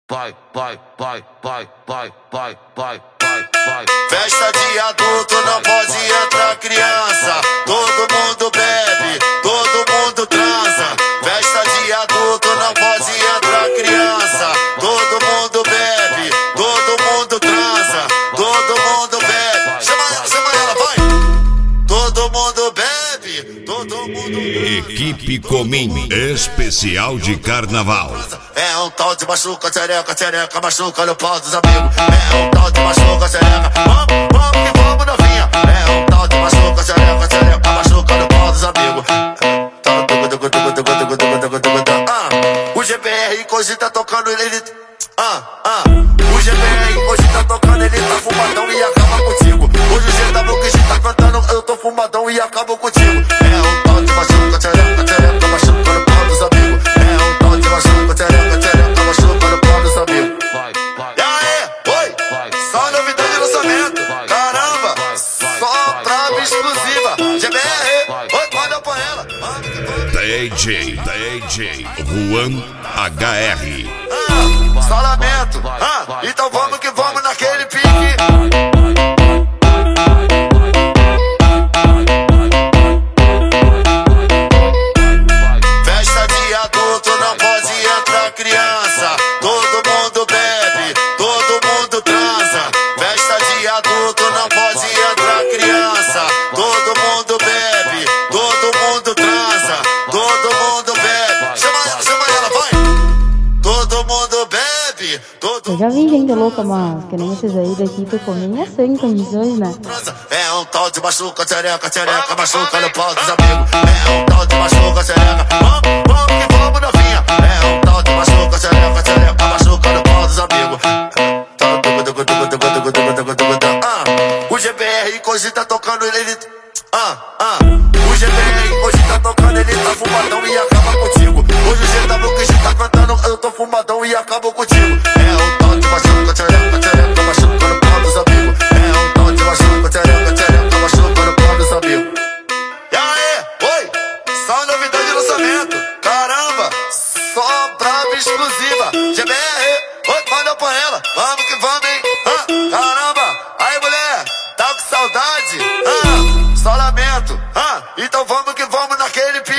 Festa de adulto, não pode entrar criança. Todo mundo bebe, todo mundo transa. Festa de adulto, não pode entrar criança. Todo mundo bebe, todo mundo transa. Todo mundo bebe. Chama ela, vai! Todo mundo bebe, todo mundo bebe. Equipe Comim, especial de carnaval. É um tal de machuca, tchereca, tchereca, machuca no pau dos amigos. É um tal de machuca, tchereca, vamos que vamos novinha. É um tal de machuca, tchereca, tchereca, machuca no pau dos amigos. O GBR hoje tá tocando ele. O GBR hoje tá tocando, ele tá fumadão e acaba contigo. Hoje o GW que tá cantando, eu tô fumadão e acabo contigo. É um tal de machuca, tchereca, tchereca, machuca no pau dos amigos. É um tal de machuca, tchereca, tchereca, machuca no pau dos amigos. E aí, oi, só novidade de lançamento. Caramba, só trava exclusiva. GBR, oi, manda pra ela. DJ Juan HR. Só lamento, então vamos que vamos naquele pique. Festa de adulto, não pode entrar criança. Todo mundo bebe, todo mundo transa. Festa de adulto, não pode entrar criança. Todo mundo bebe, todo mundo transa. Todo mundo bebe. Chama ela, vai! Todo mundo bebe, todo Eu já vi gente louca, mas que nem esses aí da equipe Comim é sem condições, né? é um tal de machuca, tchereca, tchereca, machuca no pau dos amigos. É um tal de machuca, tchereca, vamos que vamos novinha. É um tal de machuca, tchereca, tchereca, machuca no pau dos amigos. O GBR hoje tá tocando, ele. O GBR hoje tá tocando, ele tá fumadão e acaba contigo. Hoje o GW que tá cantando, eu tô fumadão e acabo contigo. É um tal de machuca, tchereca, tchereca, machuca no pau dos amigos. É um tal de machuca, tchereca, tchereca, machuca no pau dos amigos. E aí, oi, só novidade de lançamento. Caramba, só brava exclusiva. GBR, oi, manda pra ela. Vamos que vamos, hein? Caramba, aí mulher, tá com saudade? Só lamento. Então vamos que vamos naquele pique.